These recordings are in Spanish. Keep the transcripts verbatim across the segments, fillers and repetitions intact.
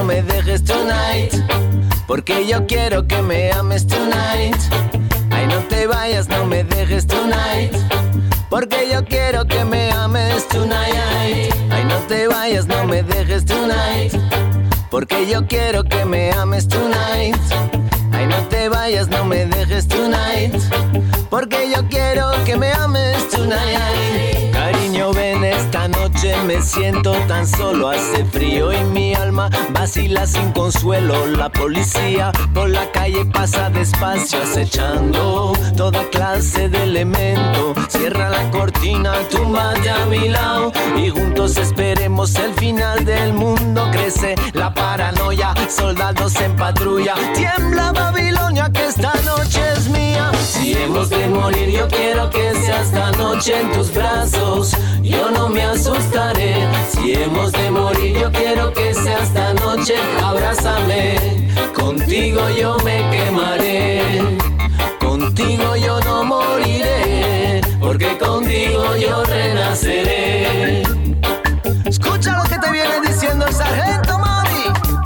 me dejes tonight, porque yo quiero que me ames tonight. Ay, no te vayas, no me dejes tonight, porque yo quiero que me ames tonight. Ay, no te vayas, no me dejes tonight, porque yo quiero que me ames tonight. Ay, no te vayas, no me dejes tonight, porque yo quiero que me ames tonight. Cariño, ven esta noche, me siento tan solo. Hace frío y mi alma vacila sin consuelo. La policía por la calle pasa despacio, acechando toda clase de elemento. Cierra la cortina, túmbate a mi lado y juntos esperemos el final del mundo. Crece la paranoia, soldados en patrulla. Tiembla Babilonia, que esta noche es mía. Si hemos de morir, yo quiero que sea esta noche en tus brazos. Yo no me asustaré. Si hemos de morir, yo quiero que sea esta noche. Abrázame, contigo yo me quemaré. Contigo yo no moriré, porque contigo yo renaceré. Escucha lo que te viene diciendo el sargento Mori.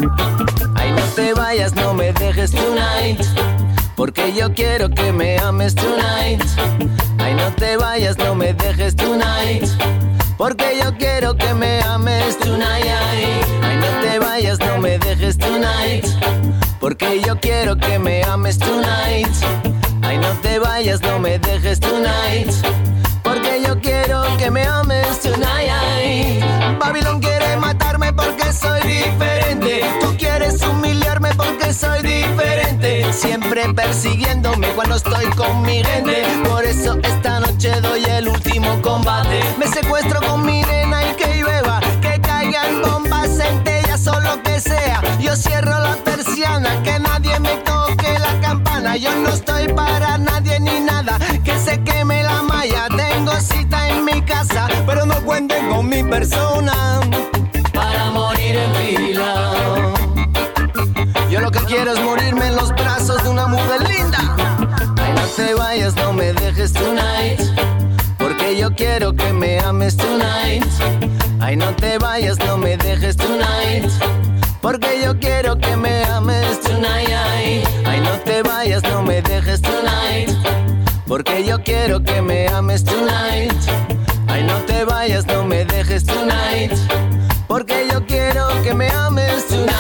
Ay, no te vayas, no me dejes tonight, porque yo quiero que me ames tonight. Ay, no te vayas, no me dejes tonight, porque yo quiero que me ames tonight. Ay, no te vayas, no me dejes tonight, porque yo quiero que me ames tonight. Ay, no te vayas, no me dejes tonight, porque yo quiero que me ames tonight. Babilón quiere matarme porque soy diferente. Tú quieres humillarme porque soy diferente. Siempre persiguiéndome cuando estoy con mi gente. Por eso esta noche doy el último combate. Me secuestro con mi nena y que llueva, que caigan bombas, centellas o lo que sea. Yo cierro la persiana, que nadie me toque la campana. Yo no estoy para nadie ni nada, que se queme la malla. Tengo cita en mi casa, pero no cuenten con mi persona para morir en fila. Yo lo que quiero es morirme en los brazos de una mujer linda. Ay, no te vayas, no me dejes tonight, porque yo quiero que me ames tonight. Ay, no te vayas, no me dejes tonight, porque yo quiero que me ames tonight. Ay, no te vayas, no me dejes tonight, porque yo quiero que me ames tonight. Ay, no te vayas, no me dejes tonight, porque yo quiero que me ames tonight.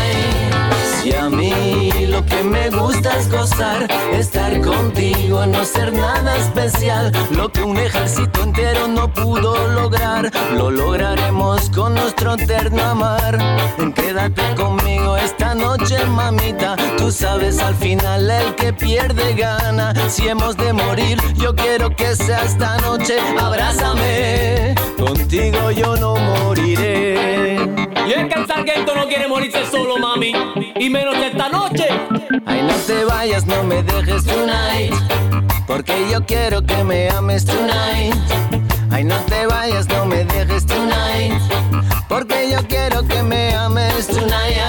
Si a mí lo que me gusta es gozar, estar contigo, no ser nada especial. Lo que un ejército entero no pudo lograr, lo lograremos con nuestro eterno amar. Quédate conmigo esta noche, mamita. Tú sabes, al final el que pierde gana. Si hemos de morir, yo quiero que sea esta noche. Abrázame, contigo yo no moriré. Y es que el sargento no quiere morirse solo, mami, y menos esta noche. Ay, no te vayas, no me dejes tonight, porque yo quiero que me ames tonight. Ay, no te vayas, no me dejes tonight, porque yo quiero que me ames tonight.